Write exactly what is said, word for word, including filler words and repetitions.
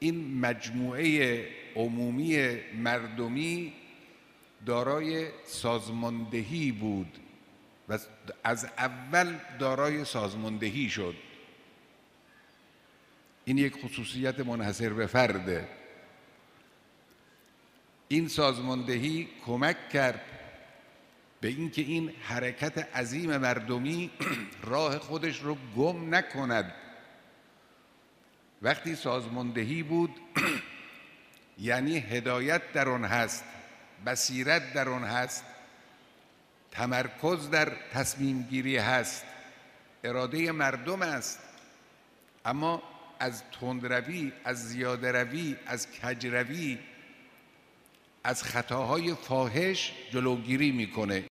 این مجموعه عمومی مردمی دارای سازماندهی بود و از اول دارای سازماندهی شد. این یک خصوصیت منحصر به فرده. این سازماندهی کمک کرد به اینکه این حرکت عظیم مردمی راه خودش رو گم نکند. وقتی سازماندهی بود یعنی هدایت در آن هست، بصیرت در آن هست، تمرکز در تصمیم گیری هست، اراده مردم است. اما از تندروی، از زیاده روی، از کجروی، از خطاهای فاحش جلوگیری میکنه.